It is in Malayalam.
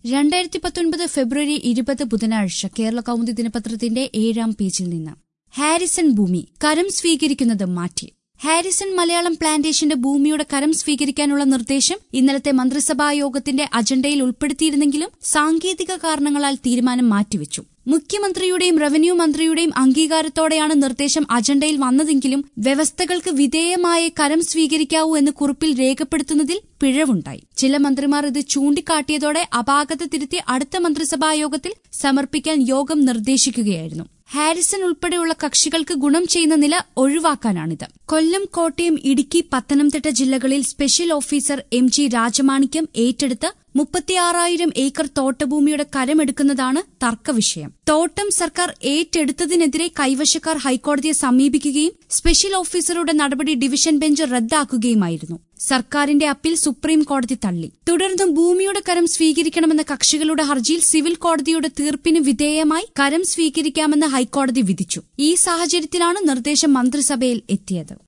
2019 ഫെബ്രുവരി 20 ബുധനാഴ്ച കേരള കൗമുദി ദിനപത്രത്തിന്റെ 7-ാം പേജിൽ നിന്ന് ഹാരിസൺ ഭൂമി കരം സ്വീകരിക്കുന്നത് മാറ്റി. ഹാരിസൺ മലയാളം പ്ലാന്റേഷന്റെ ഭൂമിയുടെ കരം സ്വീകരിക്കാനുള്ള നിർദ്ദേശം ഇന്നലത്തെ മന്ത്രിസഭാ യോഗത്തിന്റെ അജണ്ടയിൽ ഉൾപ്പെടുത്തിയിരുന്നെങ്കിലും സാങ്കേതിക കാരണങ്ങളാൽ തീരുമാനം മാറ്റിവെച്ചു. മുഖ്യമന്ത്രിയുടെയും റവന്യൂ മന്ത്രിയുടെയും അംഗീകാരത്തോടെയാണ് നിർദ്ദേശം അജണ്ടയിൽ വന്നതെങ്കിലും വ്യവസ്ഥകൾക്ക് വിധേയമായ കരം സ്വീകരിക്കാവൂ എന്ന് കുറിപ്പിൽ രേഖപ്പെടുത്തുന്നതിൽ പിഴവുണ്ടായി. ചില മന്ത്രിമാർ ഇത് ചൂണ്ടിക്കാട്ടിയതോടെ അപാകത തിരുത്തി അടുത്ത മന്ത്രിസഭാ യോഗത്തിൽ സമർപ്പിക്കാൻ യോഗം നിർദ്ദേശിക്കുകയായിരുന്നു. ഹാരിസൺ ഉൾപ്പെടെയുള്ള കക്ഷികൾക്ക് ഗുണം ചെയ്യുന്ന നില ഒഴിവാക്കാനാണിത്. കൊല്ലം, കോട്ടയം, ഇടുക്കി, പത്തനംതിട്ട ജില്ലകളിൽ സ്പെഷ്യൽ ഓഫീസർ MG രാജമാണിക്യം ഏറ്റെടുത്ത് 36,000 ഏക്കർ തോട്ടഭൂമിയുടെ കരമെടുക്കുന്നതാണ് തർക്കവിഷയം. തോട്ടം സർക്കാർ ഏറ്റെടുത്തതിനെതിരെ കൈവശക്കാർ ഹൈക്കോടതിയെ സമീപിക്കുകയും സ്പെഷ്യൽ ഓഫീസറുടെ നടപടി ഡിവിഷൻ ബെഞ്ച് റദ്ദാക്കുകയുമായിരുന്നു. സർക്കാരിന്റെ അപ്പീൽ സുപ്രീം കോടതി തള്ളി. തുടർന്നും ഭൂമിയുടെ കരം സ്വീകരിക്കണമെന്ന കക്ഷികളുടെ ഹർജിയിൽ സിവിൽ കോടതിയുടെ തീർപ്പിന് വിധേയമായി കരം സ്വീകരിക്കാമെന്ന് ഹൈക്കോടതി വിധിച്ചു. ഈ സാഹചര്യത്തിലാണ് നിർദ്ദേശം മന്ത്രിസഭയിൽ എത്തിയത്.